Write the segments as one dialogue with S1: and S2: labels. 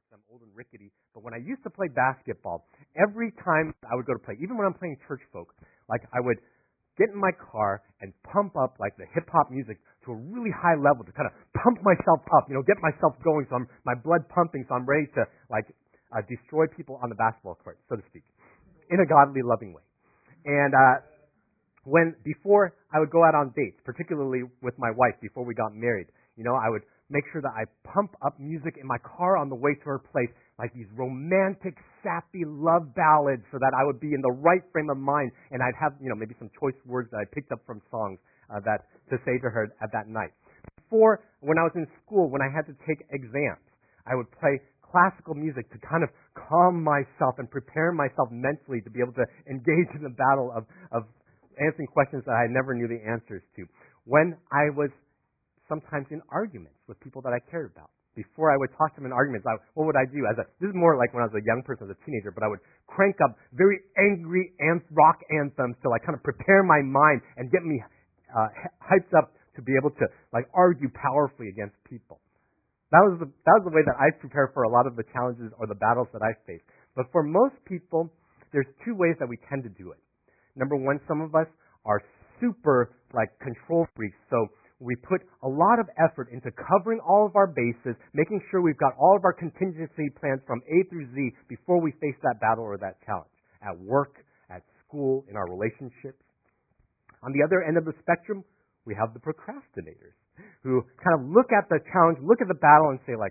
S1: because I'm old and rickety, but when I used to play basketball, every time I would go to play, even when I'm playing church folk, like I would get in my car and pump up like the hip hop music to a really high level to kind of pump myself up, get myself going so my blood pumping so I'm ready to destroy people on the basketball court, so to speak, in a godly, loving way. And before I would go out on dates, particularly with my wife before we got married, I would make sure that I pump up music in my car on the way to her place, like these romantic, sappy love ballads, so that I would be in the right frame of mind, and I'd have, maybe some choice words that I picked up from songs to say to her at that night. Before, when I was in school, when I had to take exams, I would play classical music to kind of calm myself and prepare myself mentally to be able to engage in the battle of answering questions that I never knew the answers to. When I was sometimes in arguments with people that I cared about. Before I would talk to them in arguments, what would I do? This is more like when I was a young person, as a teenager, but I would crank up very angry rock anthems to kind of prepare my mind and get me hyped up to be able to argue powerfully against people. That was the way that I prepare for a lot of the challenges or the battles that I face. But for most people, there's two ways that we tend to do it. Number one, some of us are super control freaks, so we put a lot of effort into covering all of our bases, making sure we've got all of our contingency plans from A through Z before we face that battle or that challenge. At work, at school, in our relationships. On the other end of the spectrum, we have the procrastinators who kind of look at the challenge, look at the battle, and say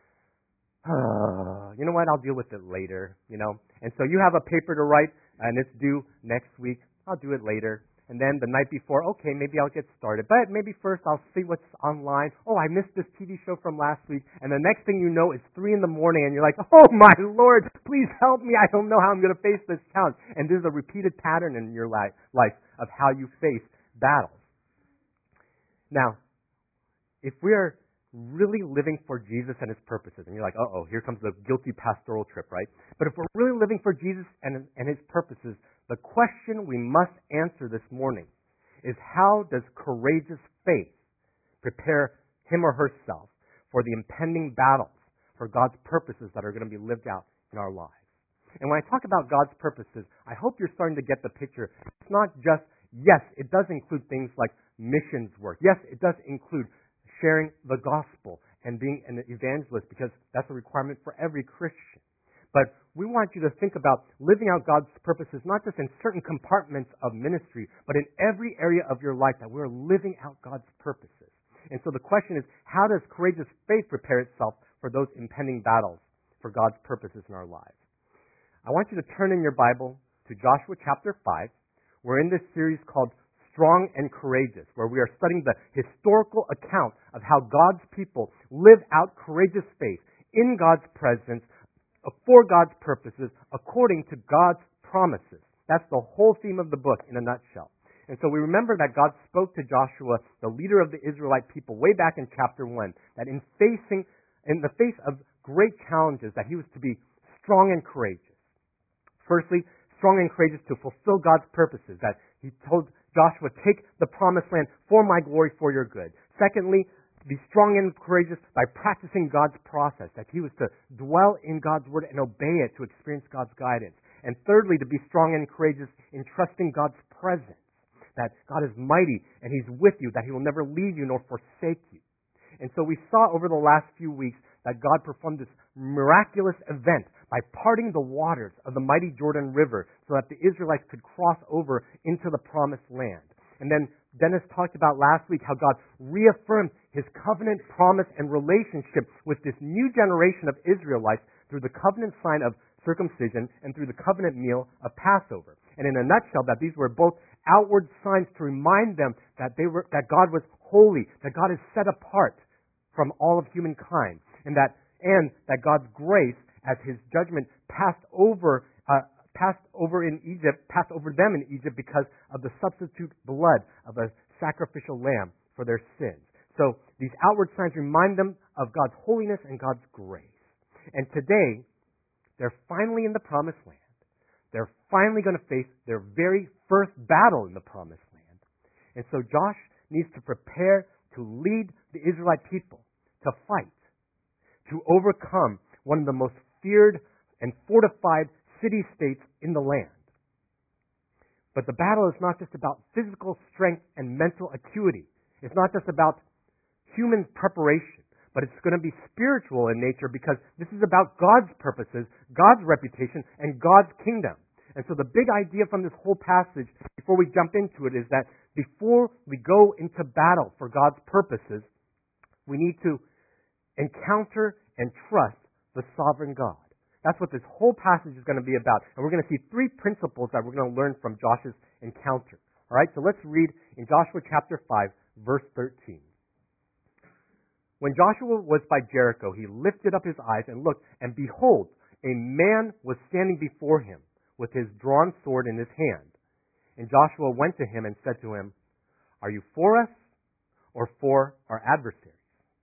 S1: you know what, I'll deal with it later, And so you have a paper to write, and it's due next week. I'll do it later. And then the night before, okay, maybe I'll get started. But maybe first I'll see what's online. Oh, I missed this TV show from last week. And the next thing you know, it's 3 a.m. and you're like, oh my Lord, please help me. I don't know how I'm going to face this challenge. And there's a repeated pattern in your life of how you face battles. Now, if we are really living for Jesus and His purposes, and you're like, here comes the guilty pastoral trip, right? But if we're really living for Jesus and His purposes, the question we must answer this morning is, how does courageous faith prepare him or herself for the impending battles for God's purposes that are going to be lived out in our lives? And when I talk about God's purposes, I hope you're starting to get the picture. It's not just, yes, it does include things like missions work. Yes, it does include sharing the gospel and being an evangelist, because that's a requirement for every Christian. But we want you to think about living out God's purposes, not just in certain compartments of ministry, but in every area of your life, that we're living out God's purposes. And so the question is, how does courageous faith prepare itself for those impending battles for God's purposes in our lives? I want you to turn in your Bible to Joshua chapter 5. We're in this series called Strong and Courageous, where we are studying the historical account of how God's people live out courageous faith in God's presence, for God's purposes, according to God's promises. That's the whole theme of the book in a nutshell. And so we remember that God spoke to Joshua, the leader of the Israelite people, way back in chapter 1, that in the face of great challenges, that he was to be strong and courageous. Firstly, strong and courageous to fulfill God's purposes, that he told Joshua, take the promised land for my glory, for your good. Secondly, be strong and courageous by practicing God's process, that he was to dwell in God's word and obey it to experience God's guidance. And thirdly, to be strong and courageous in trusting God's presence, that God is mighty and He's with you, that He will never leave you nor forsake you. And so we saw over the last few weeks that God performed this miraculous event by parting the waters of the mighty Jordan River so that the Israelites could cross over into the promised land. And then Dennis talked about last week how God reaffirmed His covenant promise and relationship with this new generation of Israelites through the covenant sign of circumcision and through the covenant meal of Passover. And in a nutshell, that these were both outward signs to remind them that God was holy, that God is set apart from all of humankind, and that God's grace, as His judgment passed over them in Egypt because of the substitute blood of a sacrificial lamb for their sins. So these outward signs remind them of God's holiness and God's grace. And today, they're finally in the promised land. They're finally going to face their very first battle in the promised land. And so Josh needs to prepare to lead the Israelite people to fight, to overcome one of the most feared and fortified city-states in the land. But the battle is not just about physical strength and mental acuity. It's not just about human preparation, but it's going to be spiritual in nature because this is about God's purposes, God's reputation, and God's kingdom. And so the big idea from this whole passage, before we jump into it, is that before we go into battle for God's purposes, we need to encounter and trust the sovereign God. That's what this whole passage is going to be about. And we're going to see three principles that we're going to learn from Joshua's encounter. All right, so let's read in Joshua chapter 5, verse 13. When Joshua was by Jericho, he lifted up his eyes and looked, and behold, a man was standing before him with his drawn sword in his hand. And Joshua went to him and said to him, "Are you for us or for our adversaries?"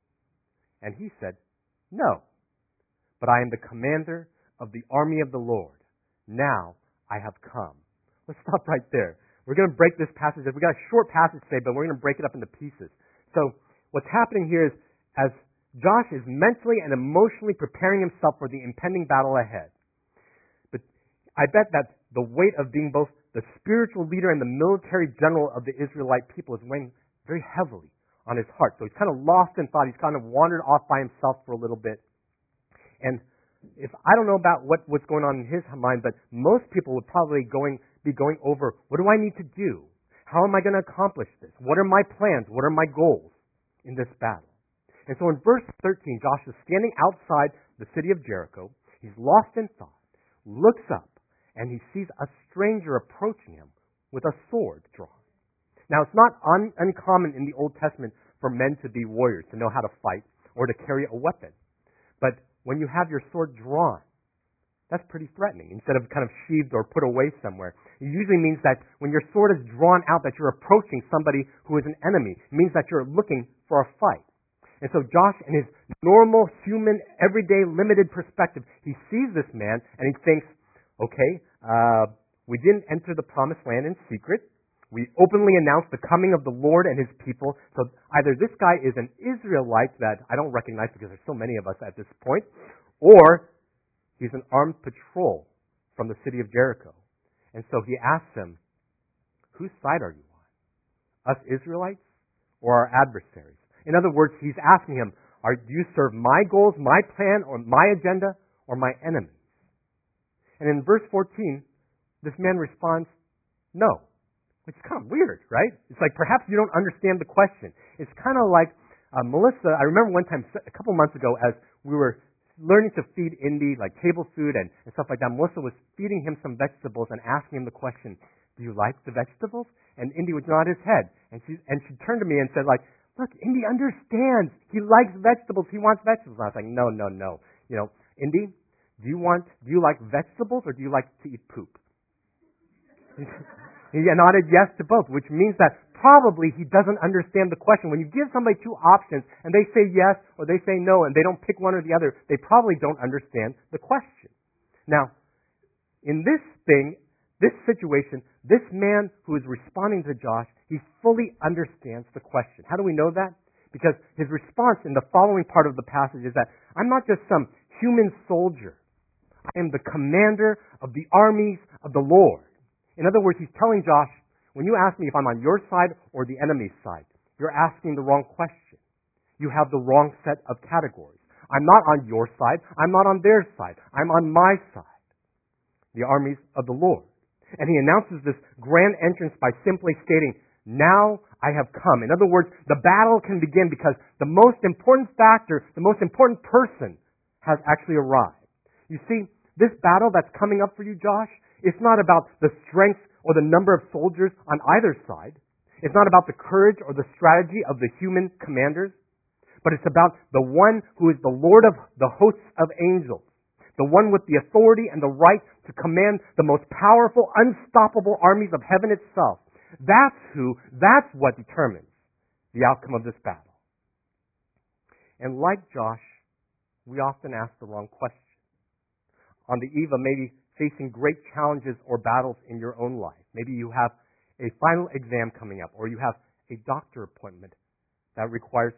S1: And he said, "No, but I am the commander of the army of the Lord. Now I have come." Let's stop right there. We're going to break this passage. We've got a short passage today, but we're going to break it up into pieces. So what's happening here is as Josh is mentally and emotionally preparing himself for the impending battle ahead. But I bet that the weight of being both the spiritual leader and the military general of the Israelite people is weighing very heavily on his heart. So he's kind of lost in thought. He's kind of wandered off by himself for a little bit. And if I don't know about what's going on in his mind, but most people would probably be going over, what do I need to do? How am I going to accomplish this? What are my plans? What are my goals in this battle? And so in verse 13, Joshua is standing outside the city of Jericho. He's lost in thought, looks up, and he sees a stranger approaching him with a sword drawn. Now, it's not uncommon in the Old Testament for men to be warriors, to know how to fight, or to carry a weapon. But when you have your sword drawn, that's pretty threatening, instead of kind of sheathed or put away somewhere. It usually means that when your sword is drawn out, that you're approaching somebody who is an enemy. It means that you're looking for a fight. And so Josh, in his normal, human, everyday, limited perspective, he sees this man and he thinks, okay, we didn't enter the promised land in secret. We openly announced the coming of the Lord and his people. So either this guy is an Israelite that I don't recognize because there's so many of us at this point, or he's an armed patrol from the city of Jericho. And so he asks him, whose side are you on? Us Israelites or our adversaries? In other words, he's asking him, do you serve my goals, my plan, or my agenda, or my enemies? And in verse 14, this man responds, no. Which is kind of weird, right? It's like perhaps you don't understand the question. It's kind of like Melissa, I remember one time, a couple months ago, as we were learning to feed Indy, like table food and stuff like that, Melissa was feeding him some vegetables and asking him the question, do you like the vegetables? And Indy would nod his head. And she turned to me and said, like, look, Indy understands. He likes vegetables. He wants vegetables. And I was like, no. You know, Indy, do you like vegetables or do you like to eat poop? He nodded yes to both, which means that probably he doesn't understand the question. When you give somebody two options and they say yes or they say no and they don't pick one or the other, they probably don't understand the question. Now, in this situation, this man who is responding to Josh, he fully understands the question. How do we know that? Because his response in the following part of the passage is that I'm not just some human soldier. I am the commander of the armies of the Lord. In other words, he's telling Josh, when you ask me if I'm on your side or the enemy's side, you're asking the wrong question. You have the wrong set of categories. I'm not on your side. I'm not on their side. I'm on my side, the armies of the Lord. And he announces this grand entrance by simply stating, now I have come. In other words, the battle can begin because the most important factor, the most important person has actually arrived. You see, this battle that's coming up for you, Josh, it's not about the strength or the number of soldiers on either side. It's not about the courage or the strategy of the human commanders. But it's about the one who is the Lord of the hosts of angels. The one with the authority and the right to command the most powerful, unstoppable armies of heaven itself. That's what determines the outcome of this battle. And like Josh, we often ask the wrong question. On the eve of maybe facing great challenges or battles in your own life. Maybe you have a final exam coming up, or you have a doctor appointment that requires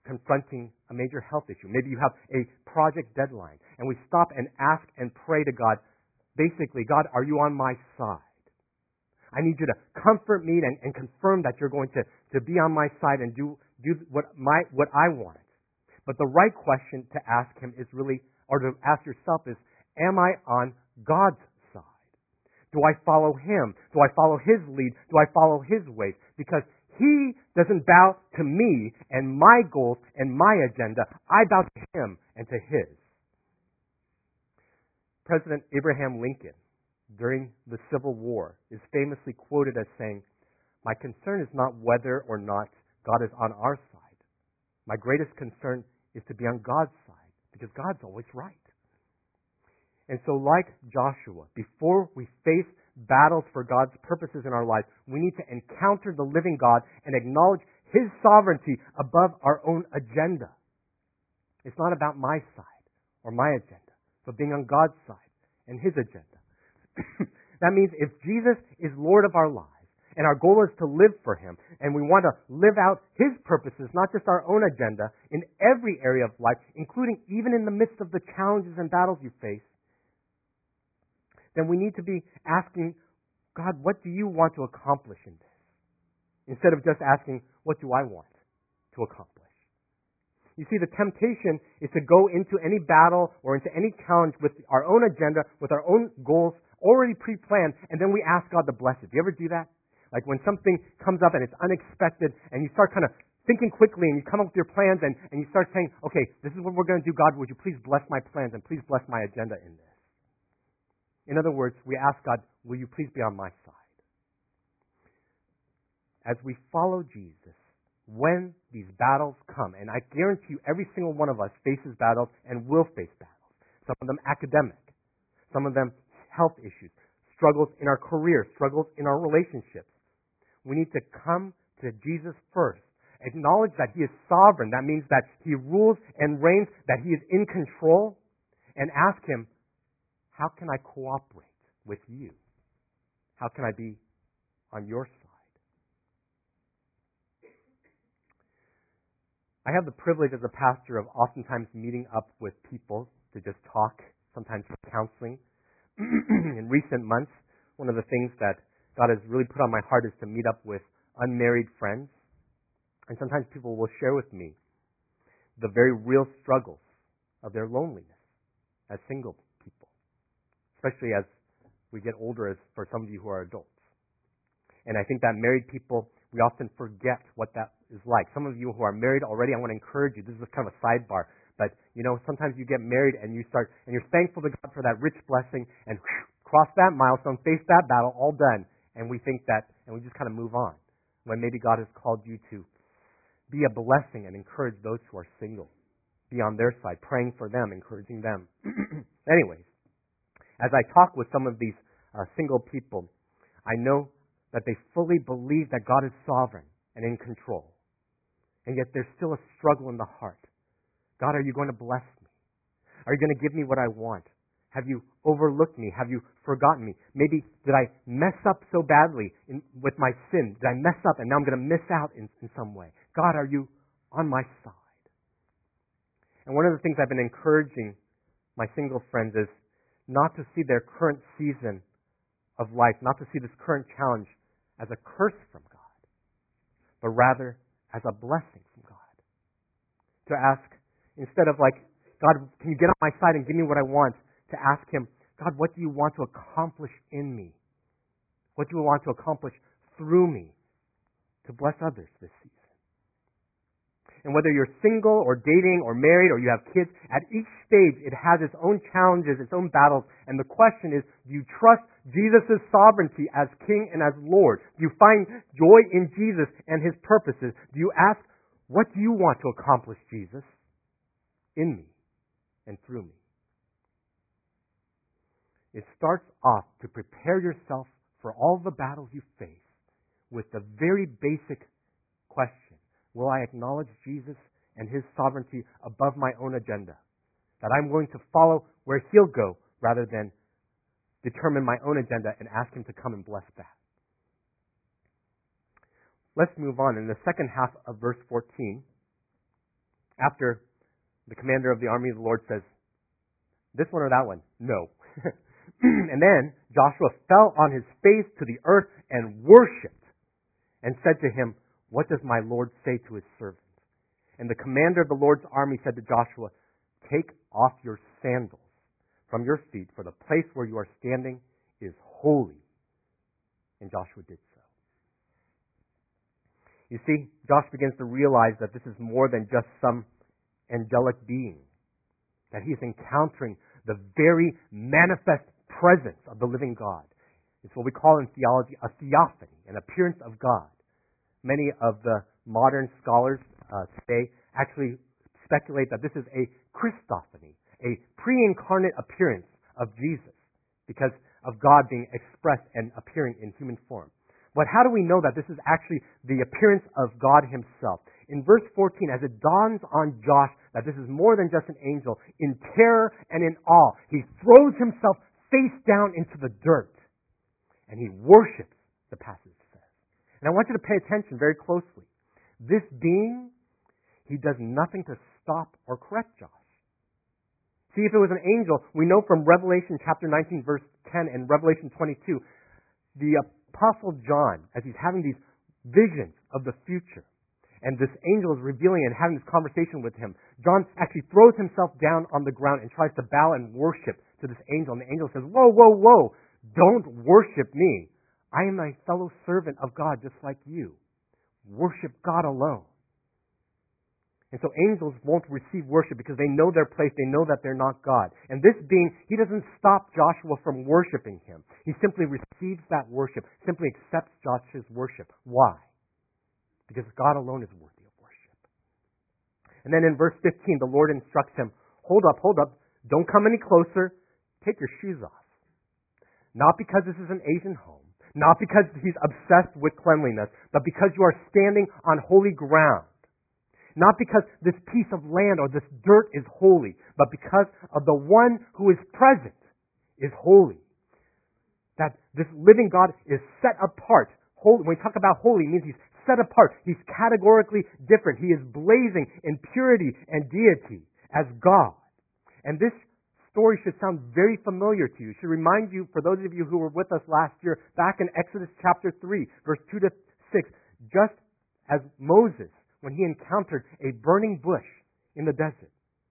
S1: confronting a major health issue. Maybe you have a project deadline, and we stop and ask and pray to God, basically, God, are you on my side? I need you to comfort me and confirm that you're going to be on my side and do what I want. But the right question to ask him is really, or to ask yourself is, am I on God's side? Do I follow him? Do I follow his lead? Do I follow his ways? Because he doesn't bow to me and my goals and my agenda. I bow to him and to his. President Abraham Lincoln, during the Civil War, is famously quoted as saying, "My concern is not whether or not God is on our side. My greatest concern is to be on God's side, because God's always right." And so, like Joshua, before we face battles for God's purposes in our lives, we need to encounter the living God and acknowledge his sovereignty above our own agenda. It's not about my side or my agenda, but being on God's side and his agenda. That means if Jesus is Lord of our lives, and our goal is to live for him, and we want to live out his purposes, not just our own agenda, in every area of life, including even in the midst of the challenges and battles you face, then we need to be asking, God, what do you want to accomplish in this? Instead of just asking, what do I want to accomplish? You see, the temptation is to go into any battle or into any challenge with our own agenda, with our own goals already pre-planned, and then we ask God to bless it. Do you ever do that? Like when something comes up and it's unexpected, and you start kind of thinking quickly, and you come up with your plans, and you start saying, okay, this is what we're going to do. God, would you please bless my plans, and please bless my agenda in this? In other words, we ask God, will you please be on my side? As we follow Jesus, when these battles come, and I guarantee you every single one of us faces battles and will face battles. Some of them academic, some of them health issues, struggles in our career, struggles in our relationships. We need to come to Jesus first. Acknowledge that he is sovereign. That means that he rules and reigns, that he is in control, and ask him, how can I cooperate with you? How can I be on your side? I have the privilege as a pastor of oftentimes meeting up with people to just talk, sometimes for counseling. In recent months, one of the things that God has really put on my heart is to meet up with unmarried friends. And sometimes people will share with me the very real struggles of their loneliness as single people, especially as we get older, as for some of you who are adults. And I think that married people, we often forget what that is like. Some of you who are married already, I want to encourage you. This is kind of a sidebar. But, sometimes you get married and you're thankful to God for that rich blessing, and cross that milestone, face that battle, all done. And we think that, and we just kind of move on. When maybe God has called you to be a blessing and encourage those who are single. Be on their side, praying for them, encouraging them. Anyways, as I talk with some of these single people, I know that they fully believe that God is sovereign and in control. And yet there's still a struggle in the heart. God, are you going to bless me? Are you going to give me what I want? Have you overlooked me? Have you forgotten me? Maybe did I mess up so badly with my sin? Did I mess up and now I'm going to miss out in some way? God, are you on my side? And one of the things I've been encouraging my single friends is not to see their current season of life, not to see this current challenge as a curse from God, but rather as a blessing from God. To ask, instead of like, God, can you get on my side and give me what I want? To ask him, God, what do you want to accomplish in me? What do you want to accomplish through me to bless others this season? And whether you're single or dating or married or you have kids, at each stage it has its own challenges, its own battles. And the question is, do you trust Jesus' sovereignty as King and as Lord? Do you find joy in Jesus and his purposes? Do you ask, what do you want to accomplish, Jesus, in me and through me? It starts off to prepare yourself for all the battles you face with the very basic question: will I acknowledge Jesus and his sovereignty above my own agenda? That I'm willing to follow where he'll go rather than determine my own agenda and ask him to come and bless that. Let's move on. In the second half of verse 14, After the commander of the army of the Lord says, this one or that one? No. And then Joshua fell on his face to the earth and worshipped and said to him, what does my Lord say to his servant? And the commander of the Lord's army said to Joshua, take off your sandals from your feet, for the place where you are standing is holy. And Joshua did so. You see, Joshua begins to realize that this is more than just some angelic being, that he is encountering the very manifest presence of the living God. It's what we call in theology a theophany, an appearance of God. Many of the modern scholars today actually speculate that this is a Christophany, a pre-incarnate appearance of Jesus, because of God being expressed and appearing in human form. But how do we know that this is actually the appearance of God himself? In verse 14, as it dawns on Josh that this is more than just an angel, in terror and in awe, he throws himself face down into the dirt and he worships, the passage says. And I want you to pay attention very closely. This being, he does nothing to stop or correct Josh. See, if it was an angel, we know from Revelation chapter 19, verse 10 and Revelation 22, the Apostle John, as he's having these visions of the future, and this angel is revealing and having this conversation with him, John actually throws himself down on the ground and tries to bow and worship to this angel. And the angel says, whoa, whoa, whoa, don't worship me. I am a fellow servant of God just like you. Worship God alone. And so angels won't receive worship because they know their place. They know that they're not God. And this being, he doesn't stop Joshua from worshiping him. He simply receives that worship, simply accepts Joshua's worship. Why? Because God alone is worthy of worship. And then in verse 15, the Lord instructs him, hold up, don't come any closer, take your shoes off. Not because this is an Asian home, not because he's obsessed with cleanliness, but because you are standing on holy ground. Not because this piece of land or this dirt is holy, but because of the one who is present is holy. That this living God is set apart. Holy, when we talk about holy, it means he's set apart. He's categorically different. He is blazing in purity and deity as God. And this story should sound very familiar to you. It should remind you, for those of you who were with us last year, back in Exodus chapter 3, verse 2 to 6, just as Moses, when he encountered a burning bush in the desert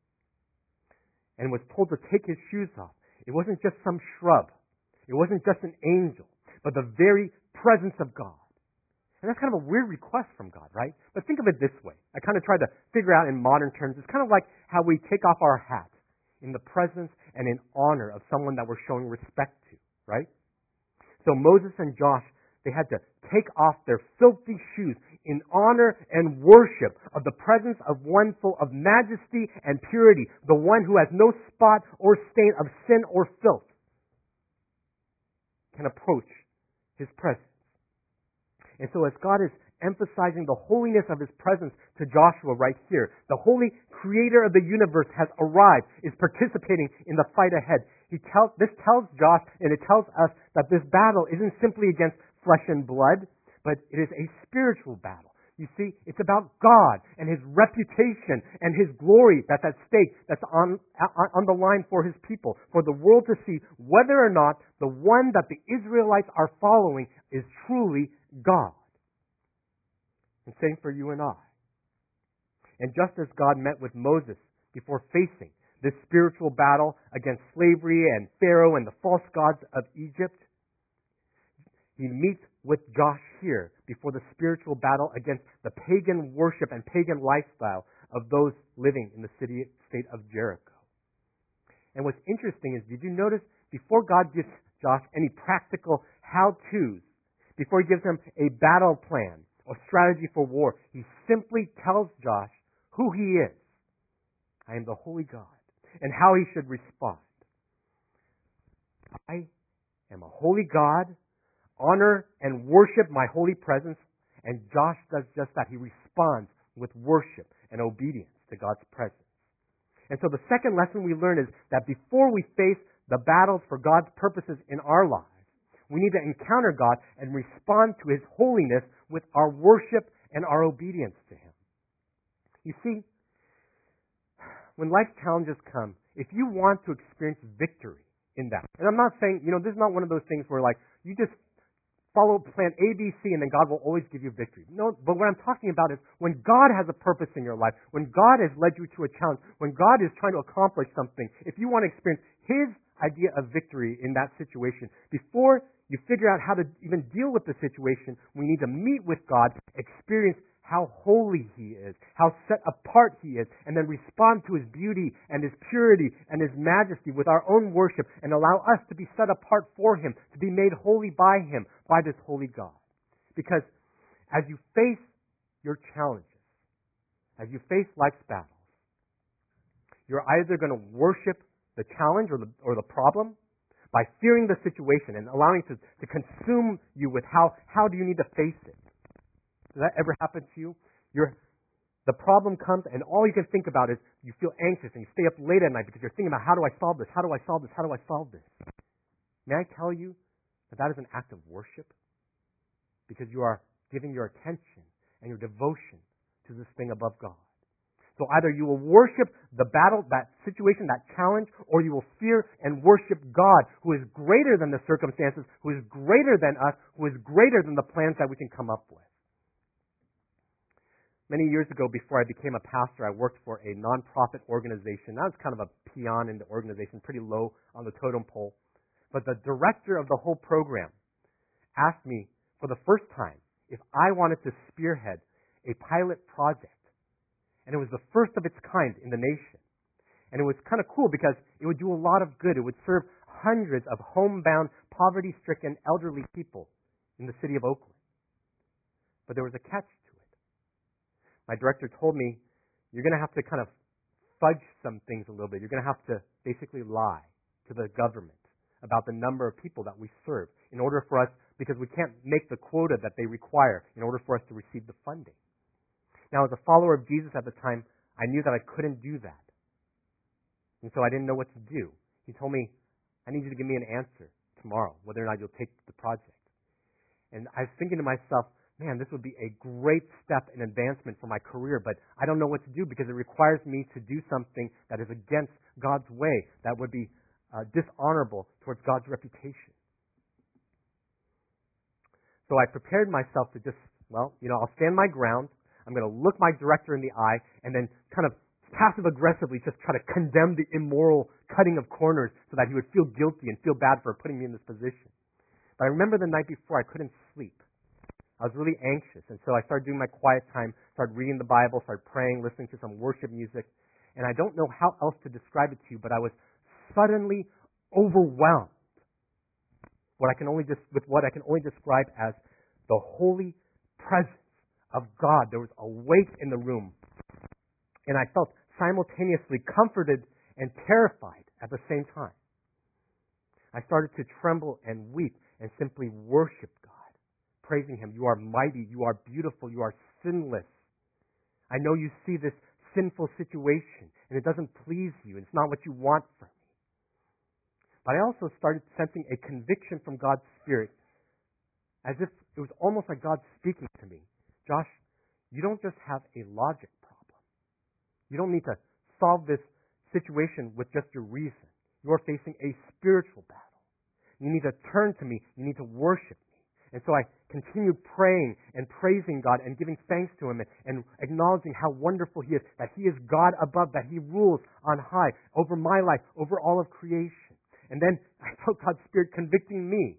S1: and was told to take his shoes off. It wasn't just some shrub. It wasn't just an angel, but the very presence of God. And that's kind of a weird request from God, right? But think of it this way. I kind of tried to figure out in modern terms. It's kind of like how we take off our hat in the presence and in honor of someone that we're showing respect to, right? So Moses and Josh, they had to take off their filthy shoes in honor and worship of the presence of one full of majesty and purity, the one who has no spot or stain of sin or filth, can approach his presence. And so as God is emphasizing the holiness of his presence to Joshua right here, the holy creator of the universe has arrived, is participating in the fight ahead. This tells Josh and it tells us that this battle isn't simply against flesh and blood, but it is a spiritual battle. You see, it's about God and his reputation and his glory that's at stake, that's on the line for his people, for the world to see whether or not the one that the Israelites are following is truly God. And same for you and I. And just as God met with Moses before facing this spiritual battle against slavery and Pharaoh and the false gods of Egypt, he meets with Josh here before the spiritual battle against the pagan worship and pagan lifestyle of those living in the state of Jericho. And what's interesting is, did you notice before God gives Josh any practical how-tos, before he gives him a battle plan or strategy for war, he simply tells Josh who he is. I am the holy God, and how he should respond. I am a holy God. Honor and worship my holy presence. And Josh does just that. He responds with worship and obedience to God's presence. And so the second lesson we learn is that before we face the battles for God's purposes in our lives, we need to encounter God and respond to his holiness with our worship and our obedience to him. You see, when life challenges come, if you want to experience victory in that, and I'm not saying, this is not one of those things where like, you just follow plan A, B, C, and then God will always give you victory. No, but what I'm talking about is when God has a purpose in your life, when God has led you to a challenge, when God is trying to accomplish something, if you want to experience His idea of victory in that situation, before you figure out how to even deal with the situation, we need to meet with God, experience how holy He is, how set apart He is, and then respond to His beauty and His purity and His majesty with our own worship and allow us to be set apart for Him, to be made holy by Him, by this holy God. Because as you face your challenges, as you face life's battles, you're either going to worship the challenge or the problem by fearing the situation and allowing it to consume you with how do you need to face it. Does that ever happen to you? The problem comes and all you can think about is you feel anxious and you stay up late at night because you're thinking about how do I solve this? How do I solve this? How do I solve this? May I tell you that is an act of worship? Because you are giving your attention and your devotion to this thing above God. So either you will worship the battle, that situation, that challenge, or you will fear and worship God, who is greater than the circumstances, who is greater than us, who is greater than the plans that we can come up with. Many years ago, before I became a pastor, I worked for a nonprofit organization. I was kind of a peon in the organization, pretty low on the totem pole. But the director of the whole program asked me for the first time if I wanted to spearhead a pilot project. And it was the first of its kind in the nation. And it was kind of cool because it would do a lot of good. It would serve hundreds of homebound, poverty-stricken elderly people in the city of Oakland. But there was a catch to it. My director told me, you're going to have to kind of fudge some things a little bit. You're going to have to basically lie to the government about the number of people that we serve in order for us, because we can't make the quota that they require in order for us to receive the funding. Now, as a follower of Jesus at the time, I knew that I couldn't do that. And so I didn't know what to do. He told me, I need you to give me an answer tomorrow, whether or not you'll take the project. And I was thinking to myself, man, this would be a great step in advancement for my career, but I don't know what to do because it requires me to do something that is against God's way, that would be dishonorable towards God's reputation. So I prepared myself to just, I'll stand my ground. I'm going to look my director in the eye and then kind of passive-aggressively just try to condemn the immoral cutting of corners so that he would feel guilty and feel bad for putting me in this position. But I remember the night before I couldn't sleep. I was really anxious, and so I started doing my quiet time, started reading the Bible, started praying, listening to some worship music, and I don't know how else to describe it to you, but I was suddenly overwhelmed with what I can only describe as the holy presence of God. There was a weight in the room, and I felt simultaneously comforted and terrified at the same time. I started to tremble and weep and simply worship God, praising Him. You are mighty, you are beautiful, you are sinless. I know you see this sinful situation, and it doesn't please you, and it's not what you want from me. But I also started sensing a conviction from God's Spirit, as if it was almost like God speaking to me. Josh, you don't just have a logic problem. You don't need to solve this situation with just your reason. You are facing a spiritual battle. You need to turn to me. You need to worship me. And so I continued praying and praising God and giving thanks to Him and acknowledging how wonderful He is, that He is God above, that He rules on high over my life, over all of creation. And then I felt God's Spirit convicting me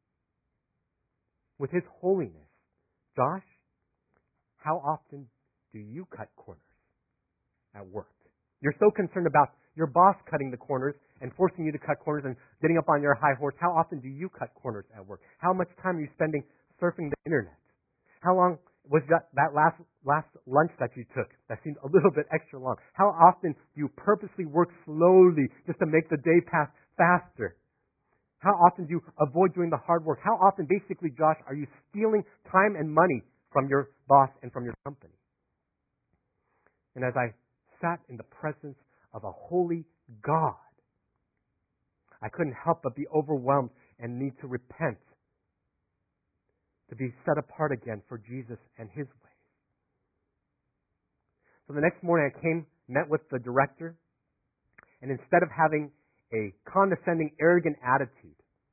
S1: with His holiness. Josh, how often do you cut corners at work? You're so concerned about your boss cutting the corners and forcing you to cut corners and getting up on your high horse. How often do you cut corners at work? How much time are you spending surfing the internet? How long was that last lunch that you took that seemed a little bit extra long? How often do you purposely work slowly just to make the day pass faster? How often do you avoid doing the hard work? How often, basically, Josh, are you stealing time and money from your boss and from your company? And as I sat in the presence of a holy God, I couldn't help but be overwhelmed and need to repent, to be set apart again for Jesus and His ways. So the next morning I came met with the director, and instead of having a condescending, arrogant attitude,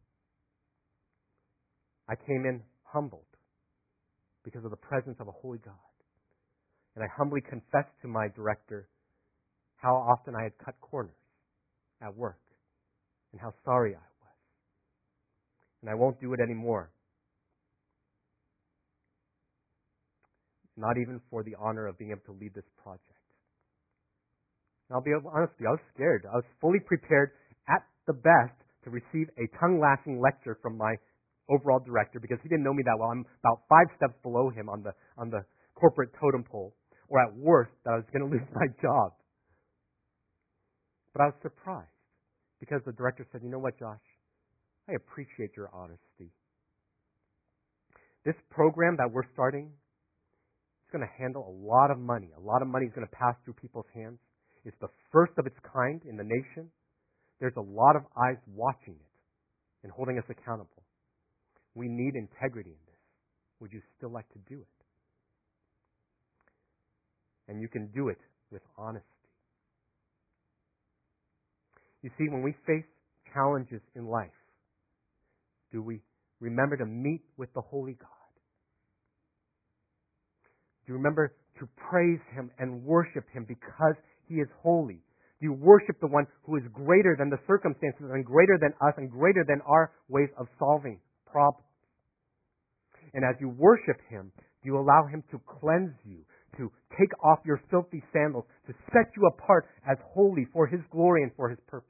S1: I came in humbled because of the presence of a holy God. And I humbly confessed to my director how often I had cut corners at work and how sorry I was. And I won't do it anymore. Not even for the honor of being able to lead this project. And I'll be honest with you, I was scared. I was fully prepared at the best to receive a tongue-lashing lecture from my overall director because he didn't know me that well. I'm about 5 steps below him on the corporate totem pole. Or at worst, that I was going to lose my job. But I was surprised because the director said, you know what, Josh? I appreciate your honesty. This program that we're starting is going to handle a lot of money. A lot of money is going to pass through people's hands. It's the first of its kind in the nation. There's a lot of eyes watching it and holding us accountable. We need integrity in this. Would you still like to do it? And you can do it with honesty. You see, when we face challenges in life, do we remember to meet with the Holy God? Do you remember to praise Him and worship Him because He is holy? Do you worship the one who is greater than the circumstances and greater than us and greater than our ways of solving problems? And as you worship Him, do you allow Him to cleanse you, to take off your filthy sandals, to set you apart as holy for His glory and for His purpose?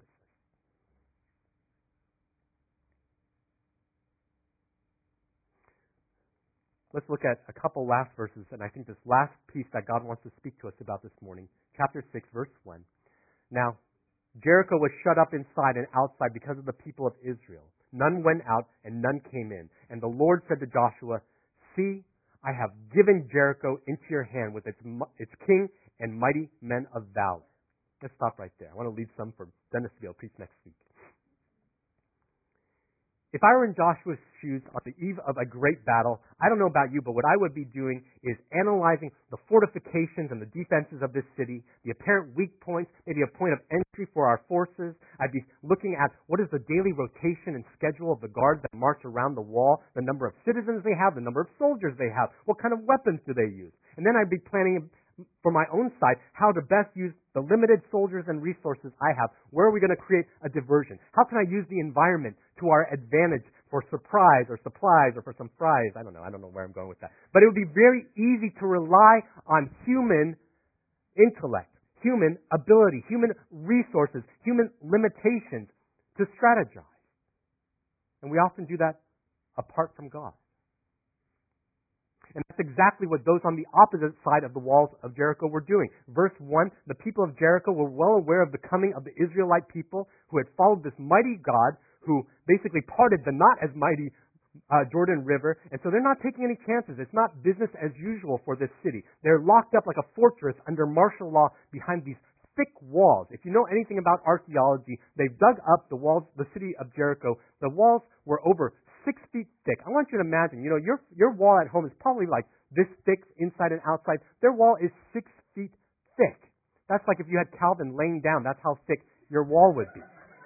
S1: Let's look at a couple last verses, and I think this last piece that God wants to speak to us about this morning. Chapter 6, verse 1. Now, Jericho was shut up inside and outside because of the people of Israel. None went out and none came in. And the Lord said to Joshua, see, I have given Jericho into your hand with its king and mighty men of valor. Let's stop right there. I want to leave some for Dennis to be able to preach next week. If I were in Joshua's shoes on the eve of a great battle, I don't know about you, but what I would be doing is analyzing the fortifications and the defenses of this city, the apparent weak points, maybe a point of entry for our forces. I'd be looking at what is the daily rotation and schedule of the guards that march around the wall, the number of citizens they have, the number of soldiers they have, what kind of weapons do they use. And then I'd be planning for my own side how to best use the limited soldiers and resources I have. Where are we going to create a diversion? How can I use the environment to our advantage for surprise or supplies or for some fries? I don't know where I'm going with that. But it would be very easy to rely on human intellect, human ability, human resources, human limitations to strategize. And we often do that apart from God. And that's exactly what those on the opposite side of the walls of Jericho were doing. Verse 1, the people of Jericho were well aware of the coming of the Israelite people who had followed this mighty God who basically parted the not as mighty Jordan River. And so they're not taking any chances. It's not business as usual for this city. They're locked up like a fortress under martial law behind these thick walls. If you know anything about archaeology, they've dug up the walls, the city of Jericho. The walls were over 6 feet thick. I want you to imagine, your wall at home is probably like this thick inside and outside. Their wall is 6 feet thick. That's like if you had Calvin laying down. That's how thick your wall would be.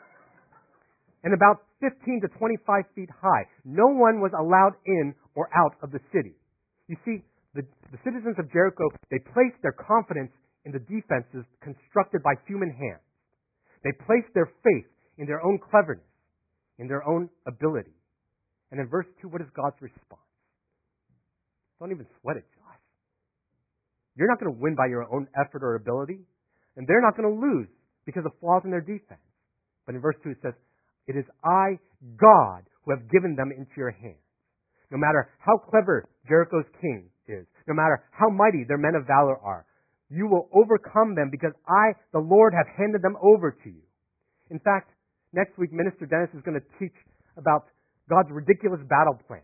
S1: And about 15 to 25 feet high. No one was allowed in or out of the city. You see, the citizens of Jericho, they placed their confidence in the defenses constructed by human hands. They placed their faith in their own cleverness, in their own ability. And in verse 2, what is God's response? Don't even sweat it, Josh. You're not going to win by your own effort or ability, and they're not going to lose because of flaws in their defense. But in verse 2 it says, it is I, God, who have given them into your hands. No matter how clever Jericho's king is, no matter how mighty their men of valor are, you will overcome them because I, the Lord, have handed them over to you. In fact, next week, Minister Dennis is going to teach about God's ridiculous battle plan,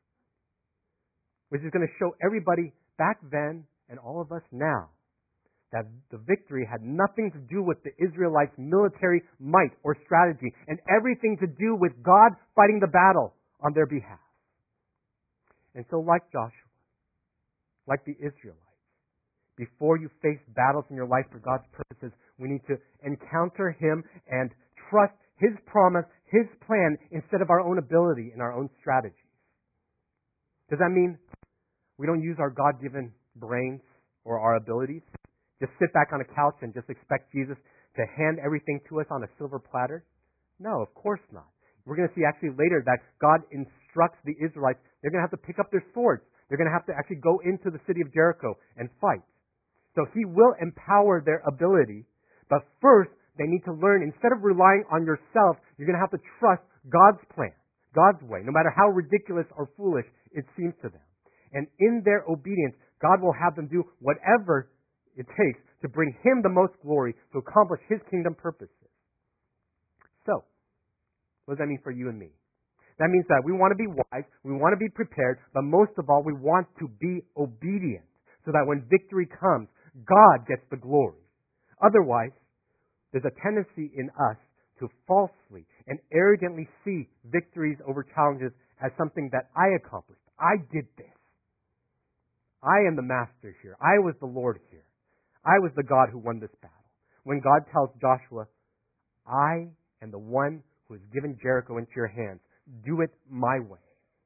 S1: which is going to show everybody back then and all of us now that the victory had nothing to do with the Israelites' military might or strategy and everything to do with God fighting the battle on their behalf. And so like Joshua, like the Israelites, before you face battles in your life for God's purposes, we need to encounter Him and trust His promise, His plan, instead of our own ability and our own strategies. Does that mean we don't use our God-given brains or our abilities? Just sit back on a couch and just expect Jesus to hand everything to us on a silver platter? No, of course not. We're going to see actually later that God instructs the Israelites, they're going to have to pick up their swords. They're going to have to actually go into the city of Jericho and fight. So He will empower their ability, but first they need to learn, instead of relying on yourself, you're going to have to trust God's plan, God's way, no matter how ridiculous or foolish it seems to them. And in their obedience, God will have them do whatever it takes to bring Him the most glory, to accomplish His kingdom purposes. So, what does that mean for you and me? That means that we want to be wise, we want to be prepared, but most of all, we want to be obedient, so that when victory comes, God gets the glory. Otherwise, there's a tendency in us to falsely and arrogantly see victories over challenges as something that I accomplished. I did this. I am the master here. I was the Lord here. I was the God who won this battle. When God tells Joshua, I am the one who has given Jericho into your hands. Do it my way.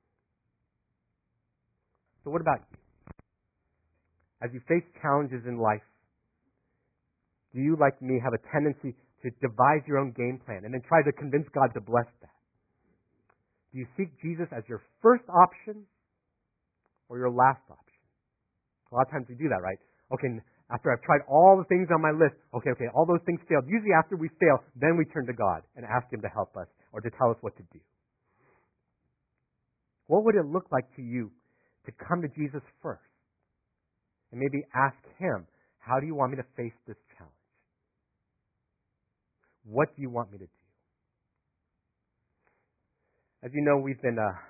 S1: So what about you? As you face challenges in life, do you, like me, have a tendency to devise your own game plan and then try to convince God to bless that? Do you seek Jesus as your first option or your last option? A lot of times we do that, right? Okay, after I've tried all the things on my list, okay, all those things failed. Usually after we fail, then we turn to God and ask Him to help us or to tell us what to do. What would it look like to you to come to Jesus first and maybe ask Him, how do you want me to face this challenge? What do you want me to do? As you know, we've been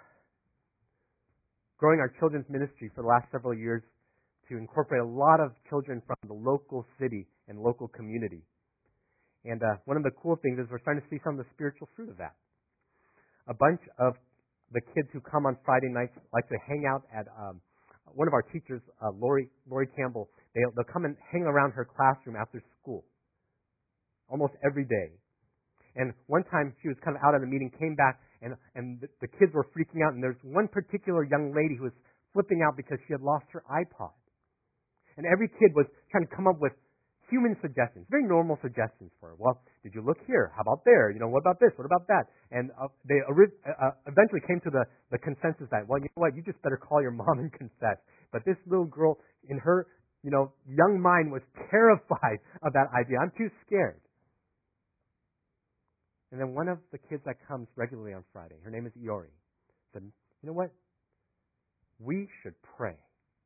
S1: growing our children's ministry for the last several years to incorporate a lot of children from the local city and local community. And one of the cool things is we're starting to see some of the spiritual fruit of that. A bunch of the kids who come on Friday nights like to hang out at one of our teachers, Lori Campbell. They'll come and hang around her classroom after school almost every day. And one time she was kind of out at a meeting, came back, and the kids were freaking out. And there's one particular young lady who was flipping out because she had lost her iPod. And every kid was trying to come up with human suggestions, very normal suggestions for her. Well, did you look here? How about there? What about this? What about that? And they eventually came to the consensus that, well, you know what? You just better call your mom and confess. But this little girl, in her young mind, was terrified of that idea. I'm too scared. And then one of the kids that comes regularly on Friday, her name is Iori, said, you know what? We should pray.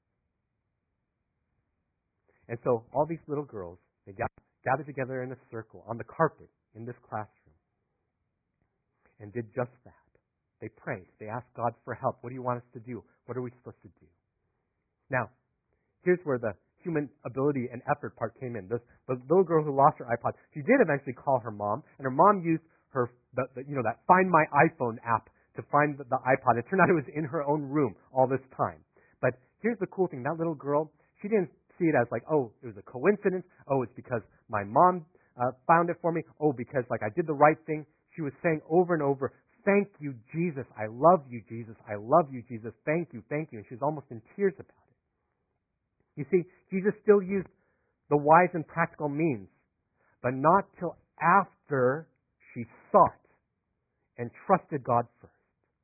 S1: And so all these little girls, they gathered together in a circle on the carpet in this classroom and did just that. They prayed. They asked God for help. What do you want us to do? What are we supposed to do? Now, here's where the human ability and effort part came in. The little girl who lost her iPod, she did eventually call her mom, and her mom used that Find My iPhone app to find the iPod. It turned out it was in her own room all this time. But here's the cool thing. That little girl, she didn't see it as like, oh, it was a coincidence. Oh, it's because my mom found it for me. Oh, because I did the right thing. She was saying over and over, thank you, Jesus. I love you, Jesus. I love you, Jesus. Thank you, thank you. And she was almost in tears about it. You see, Jesus still used the wise and practical means, but not till after she sought and trusted God first.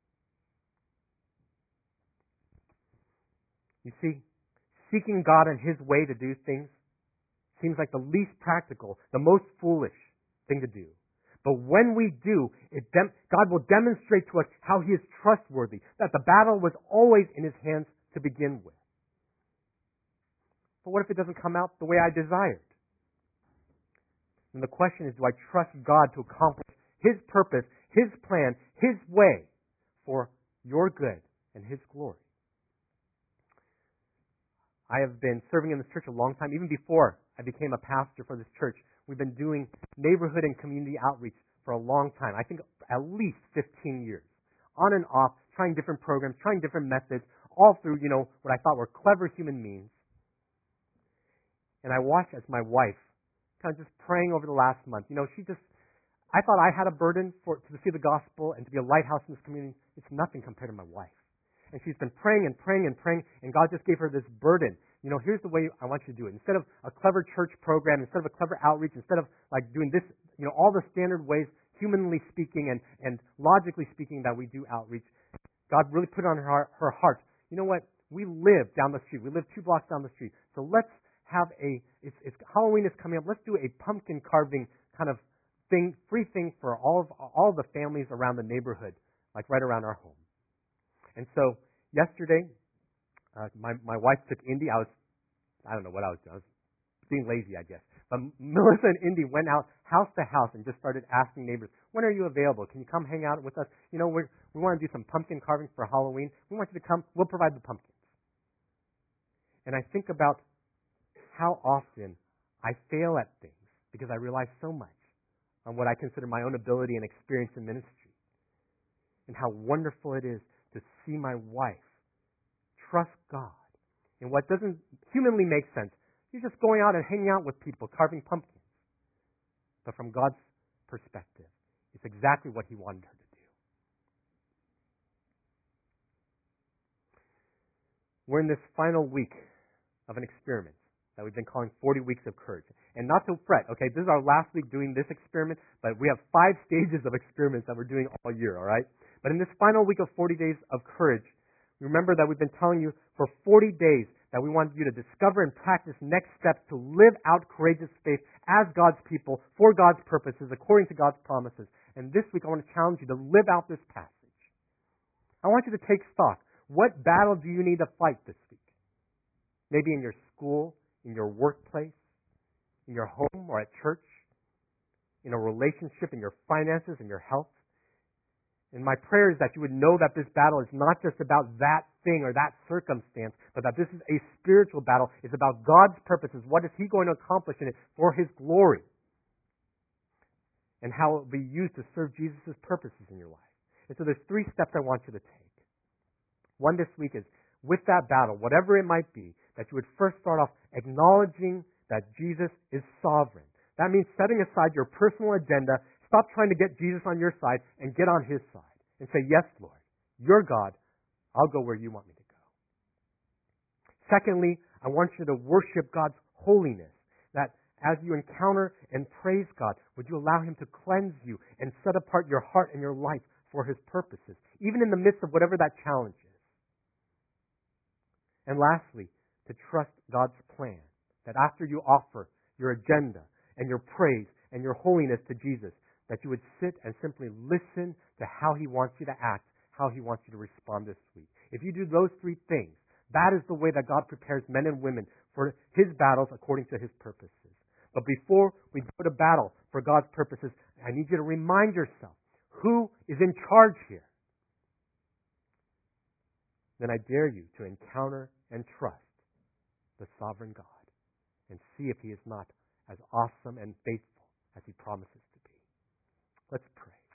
S1: You see, seeking God and His way to do things seems like the least practical, the most foolish thing to do. But when we do, God will demonstrate to us how He is trustworthy, that the battle was always in His hands to begin with. But what if it doesn't come out the way I desired? And the question is, do I trust God to accomplish His purpose, His plan, His way for your good and His glory? I have been serving in this church a long time. Even before I became a pastor for this church, we've been doing neighborhood and community outreach for a long time. I think at least 15 years. On and off, trying different programs, trying different methods, all through, what I thought were clever human means. And I watched as my wife, kind of just praying over the last month, I thought I had a burden to see the gospel and to be a lighthouse in this community. It's nothing compared to my wife. And she's been praying and praying and praying, and God just gave her this burden. Here's the way I want you to do it. Instead of a clever church program, instead of a clever outreach, instead of doing this, all the standard ways, humanly speaking and logically speaking, that we do outreach, God really put it on her heart. You know what? We live down the street. We live 2 blocks down the street. So let's have it's Halloween is coming up. Let's do a pumpkin carving kind of free thing for all the families around the neighborhood, like right around our home. And so yesterday, my wife took Indy. I don't know what I was doing. I was being lazy, I guess. But Melissa and Indy went out house to house and just started asking neighbors, when are you available? Can you come hang out with us? We want to do some pumpkin carving for Halloween. We want you to come. We'll provide the pumpkins. And I think about how often I fail at things because I rely so much on what I consider my own ability and experience in ministry. And how wonderful it is to see my wife trust God in what doesn't humanly make sense. You're just going out and hanging out with people, carving pumpkins. But from God's perspective, it's exactly what He wanted her to do. We're in this final week of an experiment that we've been calling 40 Weeks of Courage. And not to fret, okay, this is our last week doing this experiment, but we have 5 stages of experiments that we're doing all year, all right? But in this final week of 40 days of courage, remember that we've been telling you for 40 days that we want you to discover and practice next steps to live out courageous faith as God's people, for God's purposes, according to God's promises. And this week I want to challenge you to live out this passage. I want you to take stock. What battle do you need to fight this week? Maybe in your school, in your workplace, in your home or at church, in a relationship, in your finances, in your health. And my prayer is that you would know that this battle is not just about that thing or that circumstance, but that this is a spiritual battle. It's about God's purposes. What is He going to accomplish in it for His glory? And how it will be used to serve Jesus' purposes in your life. And so there's 3 steps I want you to take. One this week is, with that battle, whatever it might be, that you would first start off acknowledging that Jesus is sovereign. That means setting aside your personal agenda. Stop trying to get Jesus on your side and get on His side. And say, yes, Lord, you're God. I'll go where you want me to go. Secondly, I want you to worship God's holiness. That as you encounter and praise God, would you allow Him to cleanse you and set apart your heart and your life for His purposes, even in the midst of whatever that challenge is. And lastly, to trust God's plan. That after you offer your agenda and your praise and your holiness to Jesus, that you would sit and simply listen to how He wants you to act, how He wants you to respond this week. If you do those 3 things, that is the way that God prepares men and women for His battles according to His purposes. But before we go to battle for God's purposes, I need you to remind yourself, who is in charge here? Then I dare you to encounter and trust the sovereign God and see if He is not as awesome and faithful as He promises to be. Let's pray.